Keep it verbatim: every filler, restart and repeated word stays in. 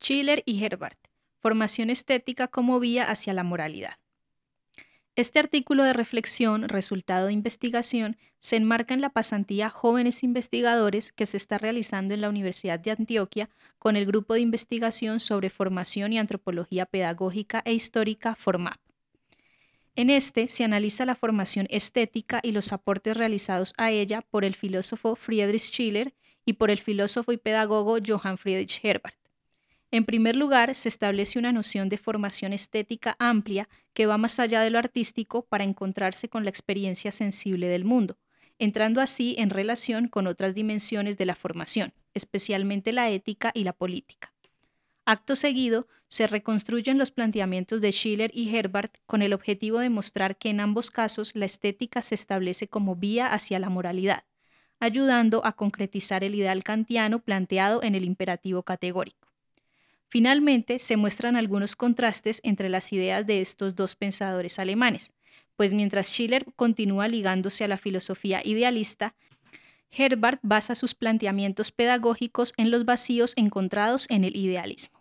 Schiller y Herbart. Formación estética como vía hacia la moralidad. Este artículo de reflexión, resultado de investigación, se enmarca en la pasantía Jóvenes Investigadores que se está realizando en la Universidad de Antioquia con el Grupo de Investigación sobre Formación y Antropología Pedagógica e Histórica FORMAP. En este se analiza la formación estética y los aportes realizados a ella por el filósofo Friedrich Schiller y por el filósofo y pedagogo Johann Friedrich Herbart. En primer lugar, se establece una noción de formación estética amplia que va más allá de lo artístico para encontrarse con la experiencia sensible del mundo, entrando así en relación con otras dimensiones de la formación, especialmente la ética y la política. Acto seguido, se reconstruyen los planteamientos de Schiller y Herbart con el objetivo de mostrar que en ambos casos la estética se establece como vía hacia la moralidad, ayudando a concretizar el ideal kantiano planteado en el imperativo categórico. Finalmente, se muestran algunos contrastes entre las ideas de estos dos pensadores alemanes, pues mientras Schiller continúa ligándose a la filosofía idealista, Herbart basa sus planteamientos pedagógicos en los vacíos encontrados en el idealismo.